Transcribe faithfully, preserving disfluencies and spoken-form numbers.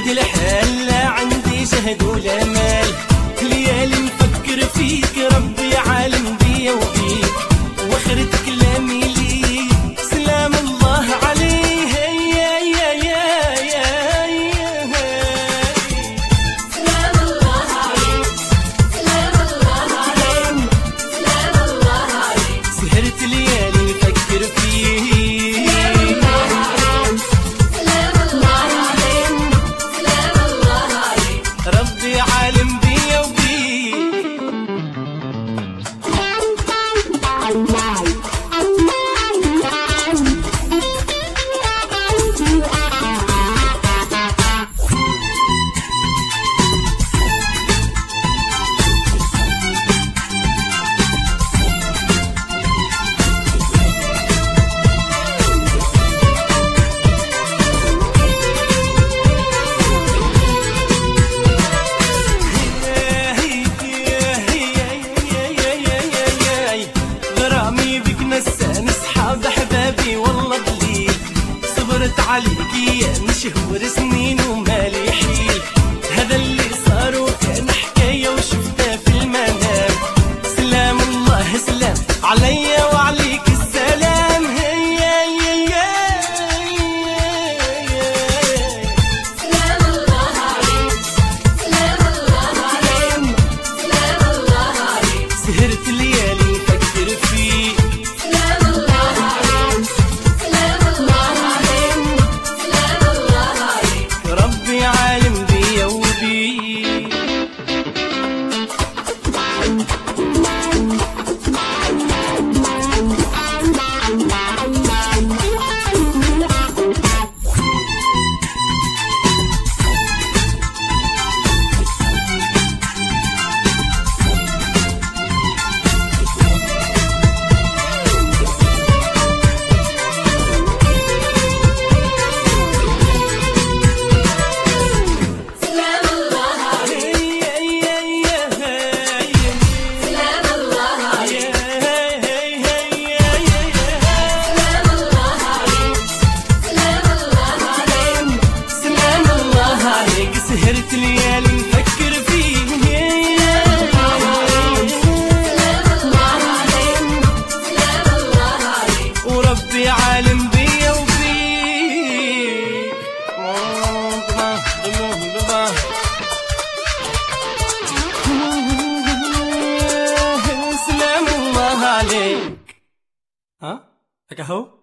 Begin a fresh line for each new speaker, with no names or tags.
ود الحال لا عندي شهد ولا مال، ليالي نفكر فيك ربي عالم بيا وبيك، واخرة كلامي ليك سلام الله عليه. يا يا يا يا
سلام الله عليك، سلام الله عليك، سلام الله عليك.
سهرت ليالي نفكر فيك،
سلام الله عليك، سلام الله عليك.
ربي عالم بيا وبيك. نساني صحاب احبابي والله دليل، صبرت عليكي يا مشهور سنين ومالي حيل، هذا اللي صار وكان حكايه وشفته في المنام، سلام الله سلام عليا وعليك السلام. هيا يا يا
سلام الله عليك، سلام الله عليك، سلام الله عليك.
سهرت ليالي نفكر فيك،
سلام الله عليك، سلام الله عليك، سلام الله عليك.
ربي عالم بيا وبيك.
سلام الله عليك، سلام الله عليك، سلام الله عليك، سلام الله عليك.
سلام الله عليك. سهرت ليالي نفكر فيك،
سلام الله عليك، سلام الله عليك.
وربي عالم بيا وبيك. سلام الله عليك. ها هيك اهو.